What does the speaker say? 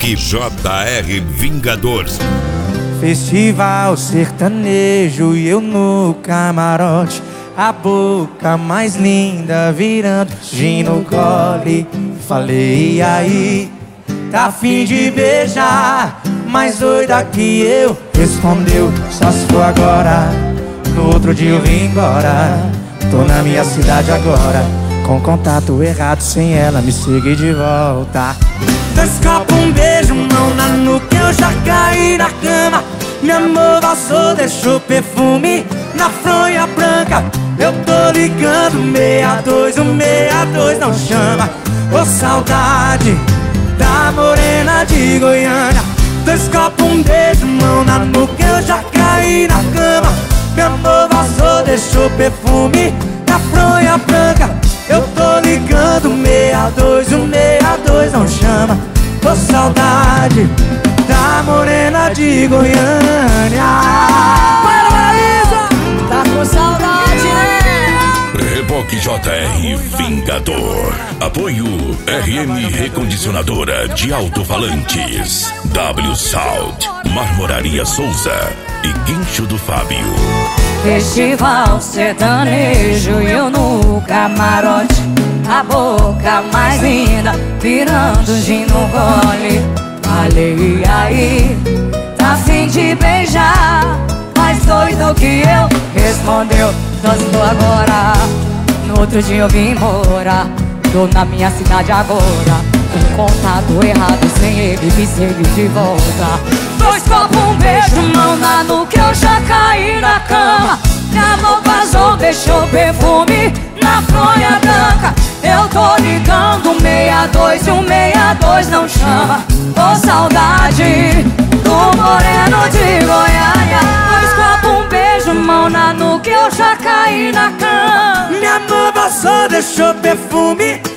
Rock J.R. Vingador. Festival sertanejo e eu no camarote, a boca mais linda virando gin no gole. Falei, e aí, tá afim de beijar? Mais doida que eu, respondeu, só se for agora. No outro dia eu vim embora, tô na minha cidade agora, com contato errado, sem ela me seguir de volta. Dois copos, um beijo, mão na nuca, eu já caí na cama. Meu amor passou, deixou perfume na fronha branca. Eu tô ligando 62, o 62 não chama. Ô saudade da morena de Goiânia. Dois copos, um beijo, mão na nuca, eu já caí na cama. Meu amor passou, deixou perfume na fronha branca. Eu tô ligando 62, o 62 não chama. Ô saudade da morena de Goiânia. Para, Paraíso! Tá com saudade, né? Reboque JR Vingador. Apoio RM Recondicionadora de Alto-Falantes, W Sound, Marmoraria Souza e Guincho do Fábio. Festival sertanejo e eu no camarote, a boca mais linda virando gin no gole. Falei, e aí, tá afim de beijar? Mais doido que eu, respondeu, só se for agora. No outro dia eu vim embora, tô na minha cidade agora, com contato errado, sem ele me seguir de volta. Dois copos, um beijo, mão na nuca, eu já caí na cama. Meu amor vazou, deixou perfume na fronha branca. Eu tô ligando 62 e o 62 não chama. Ô saudade do moreno de Goiânia. Dois copos, um beijo, mão na nuca, eu já caí na cama. Meu amor passou, deixou perfume